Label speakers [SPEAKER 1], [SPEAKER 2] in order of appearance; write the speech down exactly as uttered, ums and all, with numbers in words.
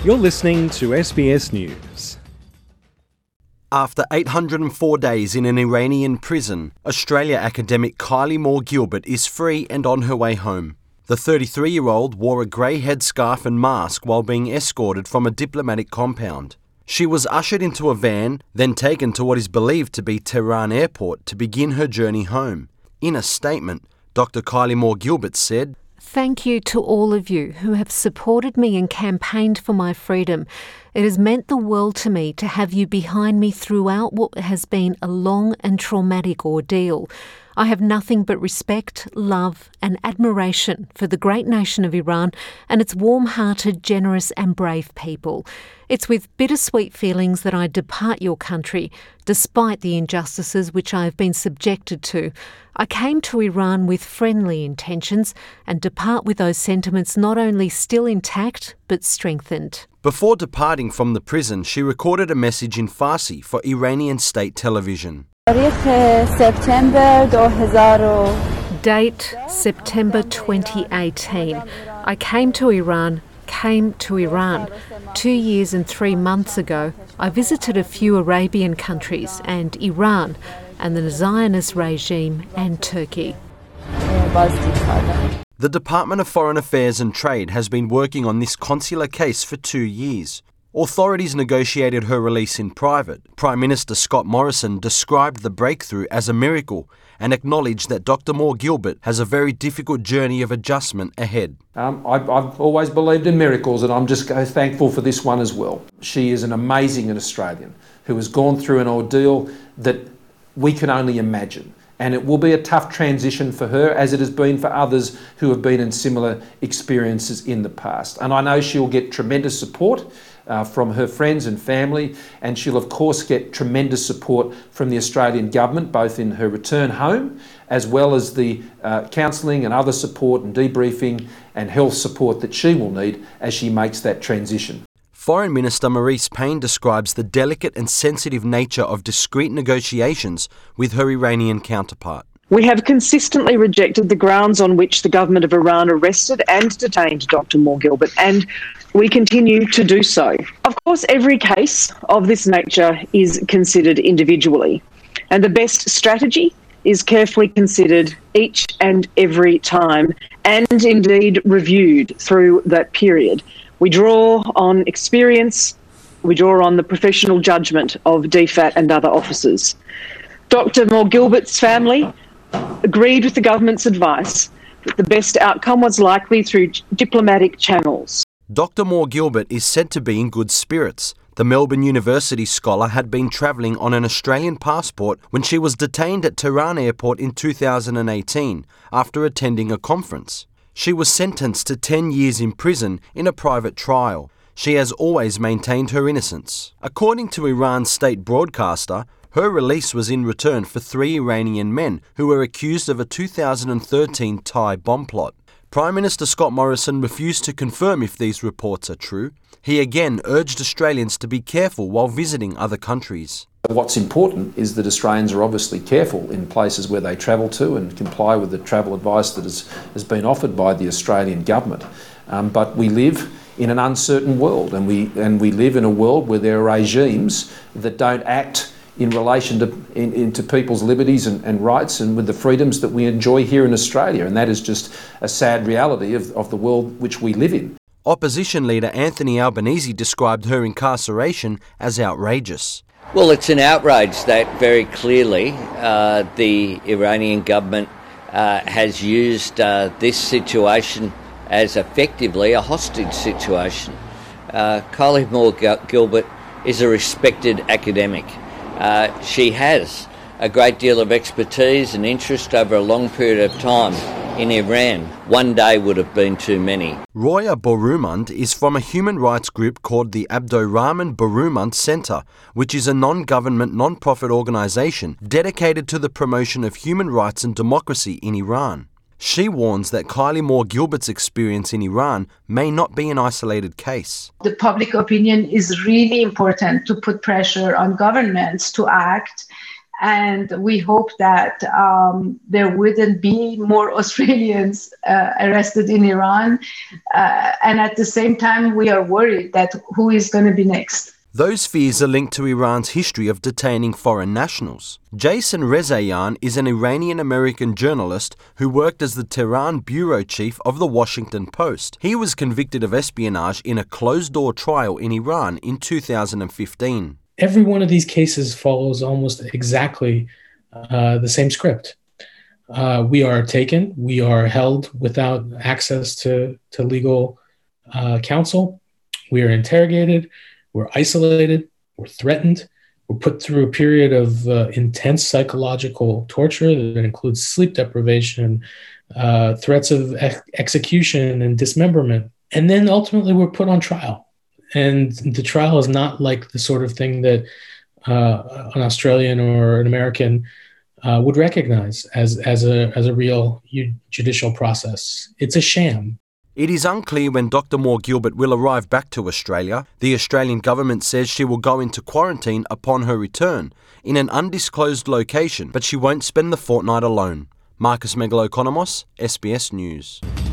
[SPEAKER 1] You're listening to S B S News.
[SPEAKER 2] After eight hundred four days in an Iranian prison, Australia academic Kylie Moore-Gilbert is free and on her way home. The thirty-three-year-old wore a grey headscarf and mask while being escorted from a diplomatic compound. She was ushered into a van, then taken to what is believed to be Tehran Airport to begin her journey home. In a statement, Doctor Kylie Moore-Gilbert said,
[SPEAKER 3] "Thank you to all of you who have supported me and campaigned for my freedom. It has meant the world to me to have you behind me throughout what has been a long and traumatic ordeal. I have nothing but respect, love and admiration for the great nation of Iran and its warm-hearted, generous and brave people. It's with bittersweet feelings that I depart your country, despite the injustices which I have been subjected to. I came to Iran with friendly intentions and depart with those sentiments not only still intact, but strengthened."
[SPEAKER 2] Before departing from the prison, she recorded a message in Farsi for Iranian state television.
[SPEAKER 3] Date September twenty eighteen. I came to Iran, came to Iran. Two years and three months ago, I visited a few Arabian countries and Iran and the Zionist regime and Turkey.
[SPEAKER 2] The Department of Foreign Affairs and Trade has been working on this consular case for two years. Authorities negotiated her release in private. Prime Minister Scott Morrison described the breakthrough as a miracle and acknowledged that Doctor Moore-Gilbert has a very difficult journey of adjustment ahead.
[SPEAKER 4] Um, I, I've always believed in miracles, and I'm just thankful for this one as well. She is an amazing Australian who has gone through an ordeal that we can only imagine. And it will be a tough transition for her, as it has been for others who have been in similar experiences in the past. And I know she'll get tremendous support uh, from her friends and family, and she'll of course get tremendous support from the Australian government, both in her return home, as well as the uh, counselling and other support and debriefing and health support that she will need as she makes that transition.
[SPEAKER 2] Foreign Minister Marise Payne describes the delicate and sensitive nature of discreet negotiations with her Iranian counterpart.
[SPEAKER 5] "We have consistently rejected the grounds on which the government of Iran arrested and detained Doctor Moore-Gilbert, and we continue to do so. Of course, every case of this nature is considered individually, and the best strategy is carefully considered each and every time, and indeed reviewed through that period. We draw on experience, we draw on the professional judgment of D FAT and other officers. Doctor Moore-Gilbert's family agreed with the government's advice that the best outcome was likely through diplomatic channels."
[SPEAKER 2] Doctor Moore-Gilbert is said to be in good spirits. The Melbourne University scholar had been travelling on an Australian passport when she was detained at Tehran Airport in two thousand eighteen after attending a conference. She was sentenced to ten years in prison in a private trial. She has always maintained her innocence. According to Iran's state broadcaster, her release was in return for three Iranian men who were accused of a two thousand thirteen Thai bomb plot. Prime Minister Scott Morrison refused to confirm if these reports are true. He again urged Australians to be careful while visiting other countries.
[SPEAKER 4] What's important is that Australians are obviously careful in places where they travel to and comply with the travel advice that has, has been offered by the Australian government. Um, but we live in an uncertain world, and we and we live in a world where there are regimes that don't act in relation to in, into people's liberties and, and rights and with the freedoms that we enjoy here in Australia. And that is just a sad reality of, of the world which we live in.
[SPEAKER 2] Opposition leader Anthony Albanese described her incarceration as outrageous.
[SPEAKER 6] Well, it's an outrage that very clearly uh, the Iranian government uh, has used uh, this situation as effectively a hostage situation. Uh, Kylie Moore-Gilbert is a respected academic. Uh, she has a great deal of expertise and interest over a long period of time in Iran. One day would have been too many.
[SPEAKER 2] Roya Borumand is from a human rights group called the Abdurrahman Borumand Centre, which is a non-government, non-profit organisation dedicated to the promotion of human rights and democracy in Iran. She warns that Kylie Moore-Gilbert's experience in Iran may not be an isolated case.
[SPEAKER 7] The public opinion is really important to put pressure on governments to act And we hope that um, there wouldn't be more Australians uh, arrested in Iran. Uh, and at the same time, we are worried that who is going to be next.
[SPEAKER 2] Those fears are linked to Iran's history of detaining foreign nationals. Jason Rezaian is an Iranian-American journalist who worked as the Tehran bureau chief of the Washington Post. He was convicted of espionage in a closed-door trial in Iran in two thousand fifteen.
[SPEAKER 8] Every one of these cases follows almost exactly uh, the same script. Uh, we are taken, we are held without access to, to legal uh, counsel, we are interrogated, we're isolated, we're threatened, we're put through a period of uh, intense psychological torture that includes sleep deprivation, uh, threats of ex- execution and dismemberment, and then ultimately we're put on trial. And the trial is not like the sort of thing that uh, an Australian or an American uh, would recognize as, as, a, as a real judicial process. It's a sham.
[SPEAKER 2] It is unclear when Doctor Moore-Gilbert will arrive back to Australia. The Australian government says she will go into quarantine upon her return in an undisclosed location, but she won't spend the fortnight alone. Marcus Megalokonomos, S B S News.